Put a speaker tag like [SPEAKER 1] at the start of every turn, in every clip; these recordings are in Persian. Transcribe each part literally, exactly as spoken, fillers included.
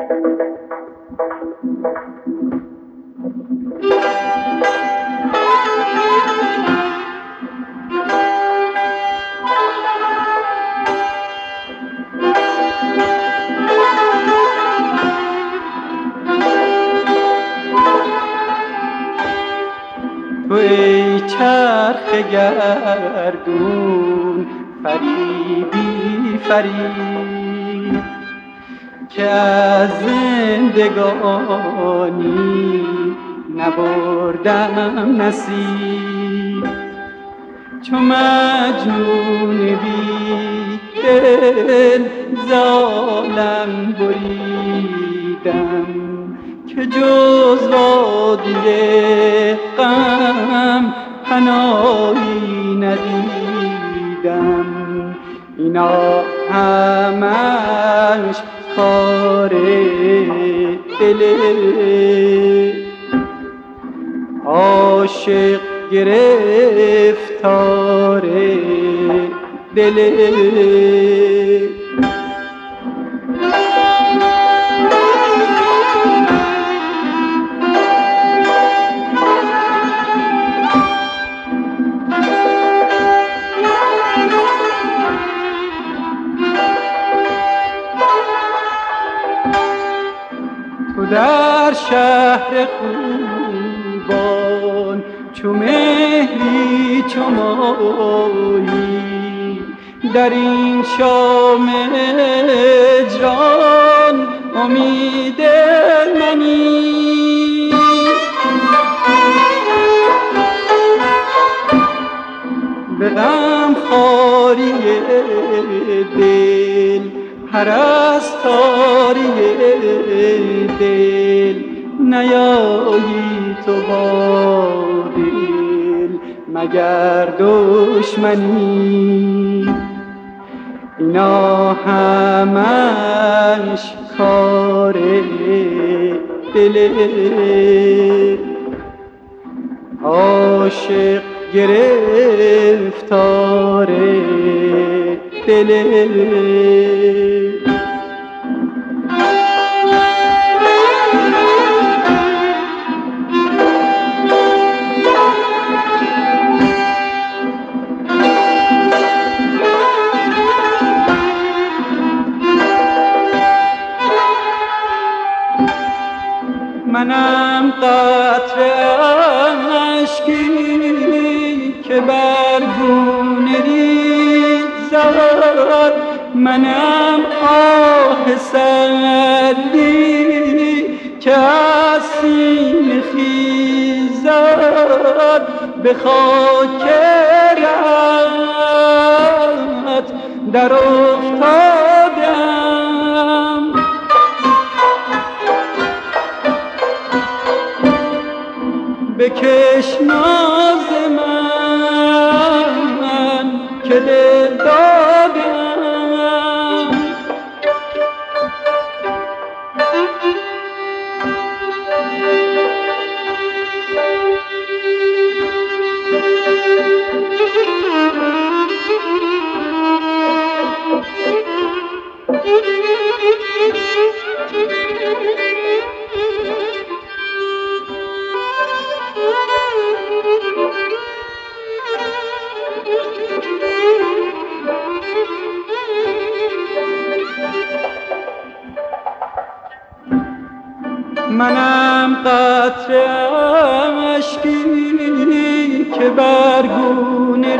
[SPEAKER 1] تو ای چرخ گردون فریبی فرید که از زندگانی نبردم نصیب، چو مجنون بی دل ز عالم بریدم که جز وادی غم پناهی ندیدم. اینا همش کار دل عاشق گرفتار دل. تو در شهر خوبان چو مهری چو ماهی، در این شام هجران امید منی. به غم خواری دل پرستاری دل نیایی تو با دل مگر دشمنی. اینا همش کار دل عاشق گرفتار دل. منم قطره اشکی که بر گونه ریزد، منم آه سردی که از سینه خیزد. به خاک رهت در افتادم، بکش ناز من که دل دادم. منم قطره اشکی که بر گونه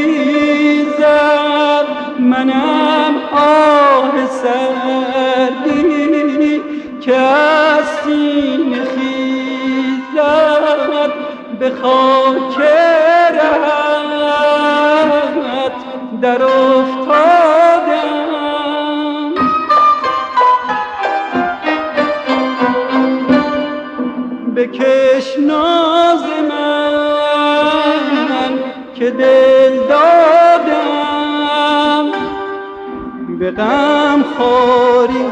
[SPEAKER 1] ریزد، منم آه سردی که از سینه خیزد. به خاک رهت در افتادم، بکش ناز من که دل دادم. به غم خواری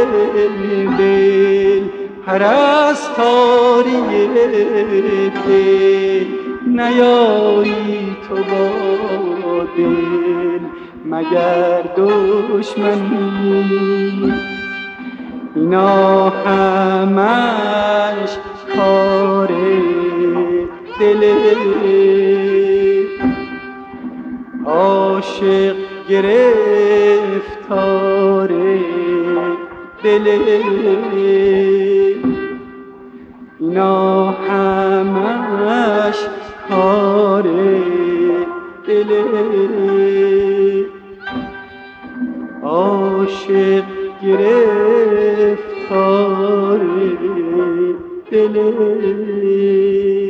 [SPEAKER 1] دل پرستاری دل نیایی تو با دل مگر دشمنی. اینا همش کار دل عاشق گرفتار دل اینا همش کار دل عاشق گرفتار دل